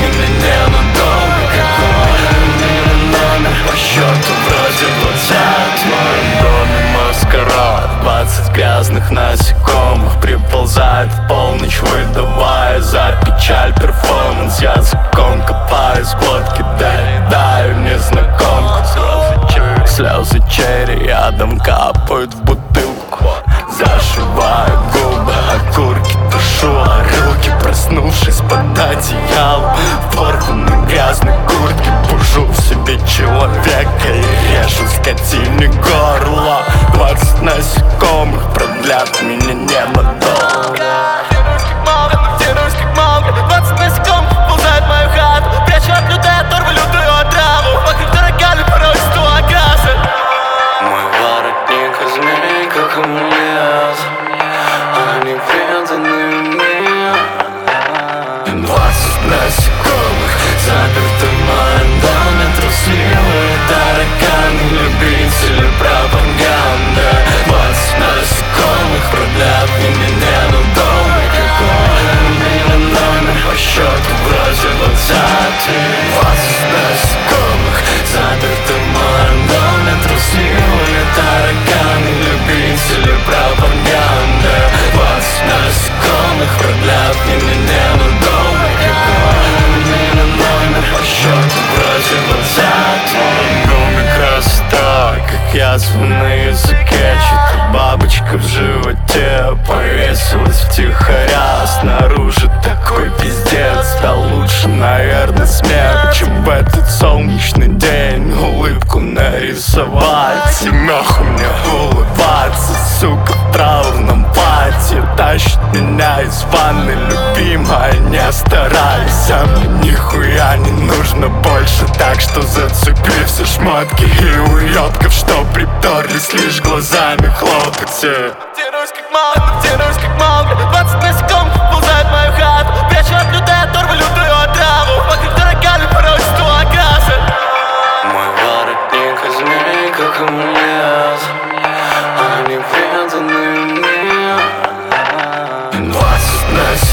меня ненадолго. Какой номер по счету вроде 20. В моем доме маскарад, 20 грязных насекомых приползает в полночь, выдавая за печаль перформанс. Языком копаюсь, глотки доедаю незнакомку. Слезы черри ядом капают в бутылку. Зашиваю губы, окурки тушу, а руки, проснувшись под одеялом, в порванной грязной куртке бужу в себе человека и режу скотине горло. 20 насекомых продлят меня ненадолго. Тянусь как молния, 20 насекомых ползают в мою хату. Прячу от людей, оторву лютую отраву. Вокруг дорогами порой 100 окрасок. Мой воротник из змей, как амулет, они преданы мне. 20 насекомых заперты в моем доме. Трусливые тараканы, любители пропаганды. 20 насекомых продлят меня ненадолго. Какой номер по счету вроде 20. 20 насекомых заперты в моем доме. Трусливые тараканы, любители пропаганды. 20 насекомых продлят меня ненадолго. Какой номер по счету вроде 20. В доме красота, как язва на языке. Чья-то бабочка в животе повесилась втихаря. Снаружи такой пиздец, да лучше, наверное, смех, чем в этот солнечный день улыбку нарисовать. И нахуй мне улыбаться, сука, в траурном платье тащит меня из ванны, любимая, не старайся. Мне нихуя не нужно больше, так что зацепи все шмотки и уёбков, что приперлись, лишь глазами хлопайте. Тянусь как молния, 20 насекомых ползают в мою хату. Прячу от людей, оторву лютую отраву. Вокруг дорогами порой 100 окрасок. Мой воротник из змей, как амулет, они преданы мне. 20 насекомых